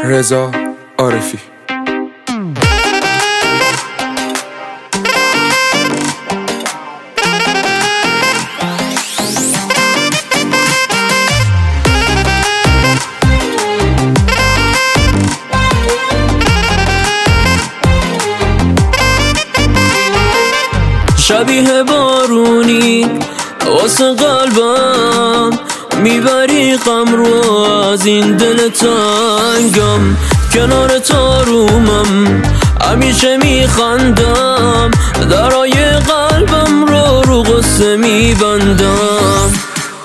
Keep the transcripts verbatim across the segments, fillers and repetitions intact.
رضا عارفی. شبیه بارونی واسه قلبم میبری غم رو از این دل تنگم، کنار تارومم همیشه میخندم، درای قلبم رو رو قصه میبندم.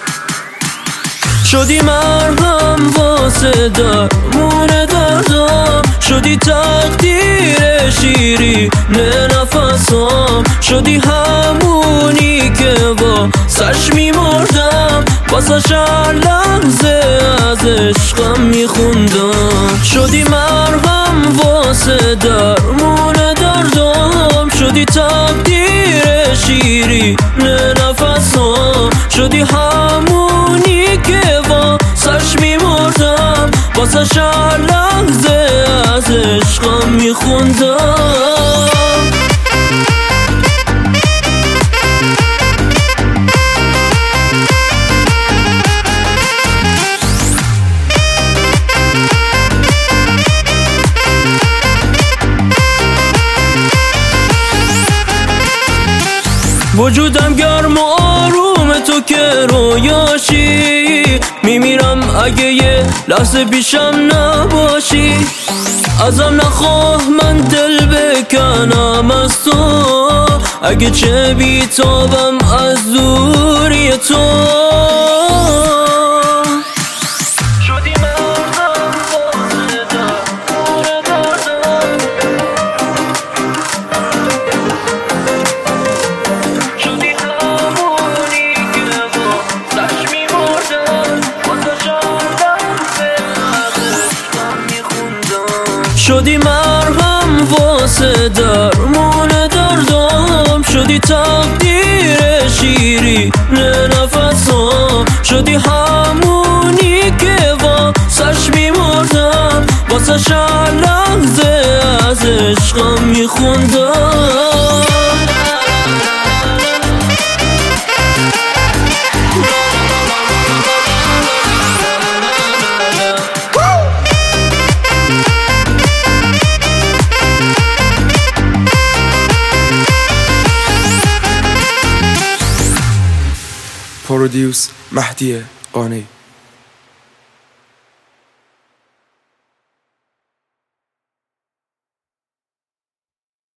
شدی مرهم واسه درمون دردم، شدی تقدیر شیری نه نفسام، شدی همونی که با سش میمردم، واسه هر لحظه از عشقم میخوندم. شدی مرهم واسه درمون دردم، شدی تقدیر شیری نه نفسام، شدی همونی که با سش میمردم، واسه هر لحظه از عشقم میخوندم. وجودم گرم و آروم تو که رویاشی، میمیرم اگه یه لحظه پیشم نباشی. ازم نخواه من دل بکنم از تو، اگه چه بیتابم از دوری تو. شدی مرهم واسه درمون دردم، شدی تقدیر شیری نه نفسام، شدی همونی که با سش میمردم، واسه هر لحظه از عشقم میخوندم. پرودیوس مهدی قانی.